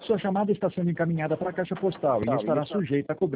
Sua chamada está sendo encaminhada para a caixa postal e estará sujeita a cobrança.